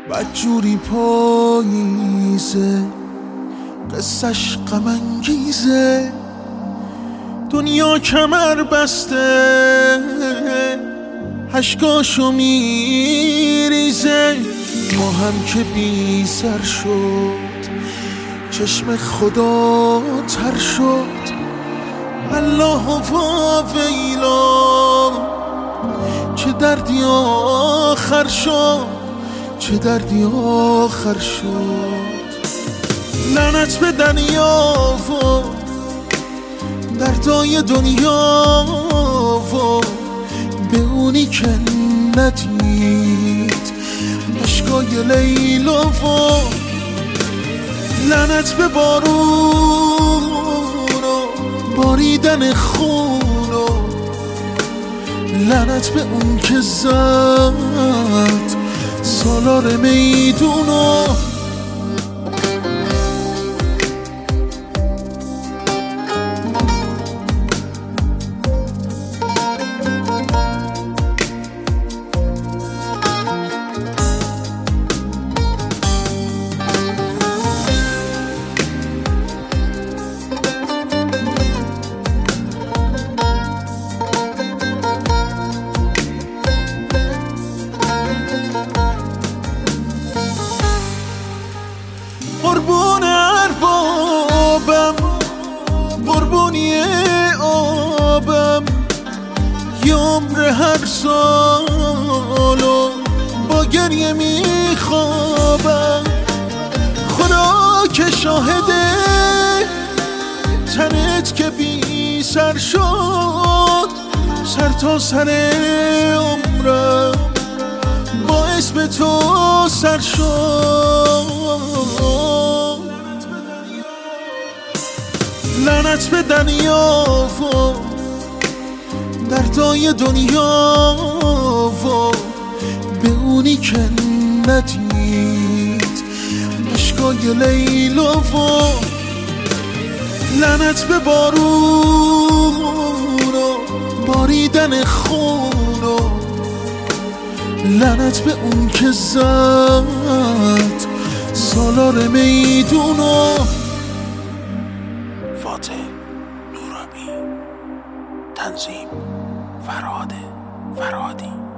بدجوری پاییزه، قصه‌ش غم انگیزه. دنیا کمر بسته، اشکاشو میریزه. ما هم که بی سر شد، چشم خدا تر شد. الله و ویلا، چه دردی آخر شد، چه دردی آخر شد. لعنت به دنیا و دردای دنیا و به اونی که ندید اشکای لیلا و لعنت به بارون و باریدن خون و لعنت به اون که زد سالار میدونو. قربون اربابم، قربونی آبم، یه عمر هر سالو با گریه میخوابم. خدا که شاهده، تنت که بی سر شد، سر تا سر عمرم با اسم تو سر شد. لعنت به دنیا و دردای دنیا و به اونی که ندید اشکای لیلا و لعنت به بارون و باریدن خون و لعنت به اون که زد سالار میدونو. فاتح نورابی، تنظیم فرهاد فرهادی.